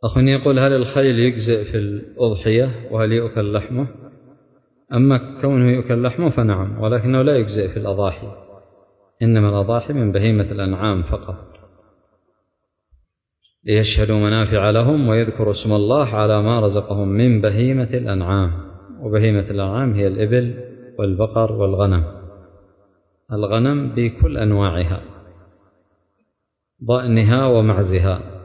أخ يقول: هل الخيل يجزئ في الأضحية وهل يؤكل لحمه؟ أما كونه يؤكل لحمه فنعم، ولكنه لا يجزئ في الأضاحي، إنما الأضاحي من بهيمة الأنعام فقط، ليشهدوا منافع لهم ويذكروا اسم الله على ما رزقهم من بهيمة الأنعام. وبهيمة الأنعام هي الإبل والبقر والغنم، الغنم بكل أنواعها، ضأنها ومعزها.